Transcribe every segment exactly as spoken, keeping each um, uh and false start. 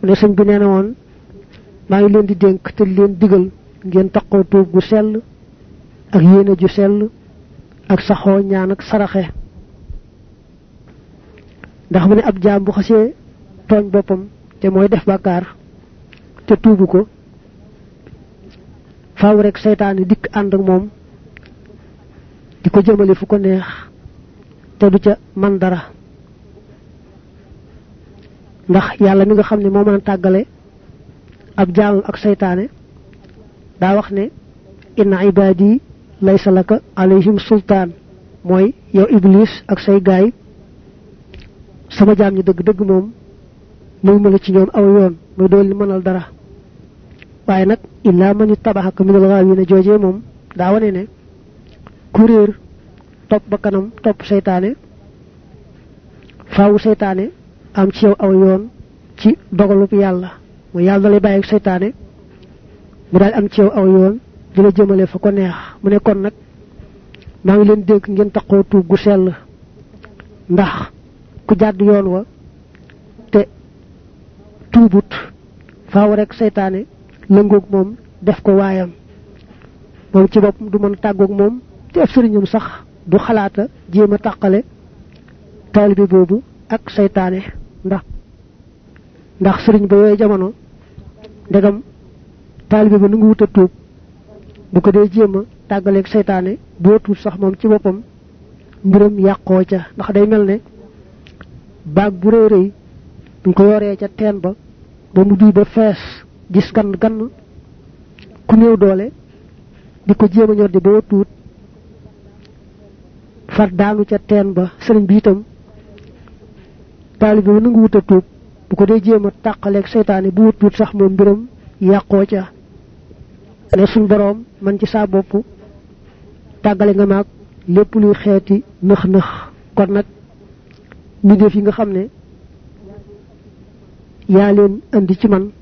ne señ bi neena won ma ngi leen di denk te leen digal ngeen taxaw tuub gu sel ak yene ju sel ak saxo ñaan ak saraxe ndax mu ne ab jaam bu xasse togn bopam te moy def bakar te tuubu ko faaw rek seytaane dik and ak mom diko jëmele fu ko neex te du ca man dara ndax yalla mi nga xamne mo mën tagalé ab jaam ak seytaane da wax ne inna ibadi laysa laka alayhim sultan moy yow iblis ak say gaay sama jaam ñi deug deug mom muy mëna ci ñoom aw yoon muy dool li mënal dara waye nak illa man tabahaka min al-ghawina jojé mom da wone ne kurir top ba kanam top seytaane faawu seytaane am ci yow aw yoon ci dogalup yalla mo yalla lay baye ak seytaane mu dal am ci yow aw yoon dina jëmele fa ko neex mu ne kon nak ma ngi leen dégg ngeen taxaw tu gu sel ndax ku jadd yoon wa te tuubut faaw rek seytaane lëngoog mom def ko waayam mom ci boppam du mën tàggoog mom te ab sëriñam sax du xalaata jéem a tàqale taalibe boobu ak seytaane ndax ndax sëriñ ba yooyu jamono ndegam taalibe ba nu ngi wut a tuub bu ko dee jéem a tàggaleeg seytaane boo tuut sax moom ci boppam mbiram yàqoo ca ndax day mel ne baag bu rëy rëy buñ ko yoree ca teen ba ba mu duy ba fees gis gan gan ku néew doole di ko jéem a ñor di boo tuut far daanu ca teen ba sëriñ bi itam taalibe ba nu ngi wut a tuub bu ko dee jéem a tàqaleeg seytaane bu wut tuut sax moom mbiram yàqoo ca ne suñ borom man ci sa bop tagale nga mak lepp luy xéeti nëx nëx kon nak mi def yi nga xamné ya leen andi ci man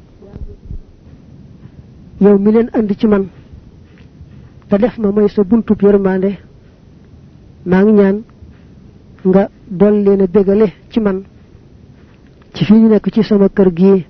yow mi leen andi ci man ta def ma moy sa buntu yermandé ma ngi ñaan nga dol leena bégalé ci man ci fi ñu nek ci sama kër gi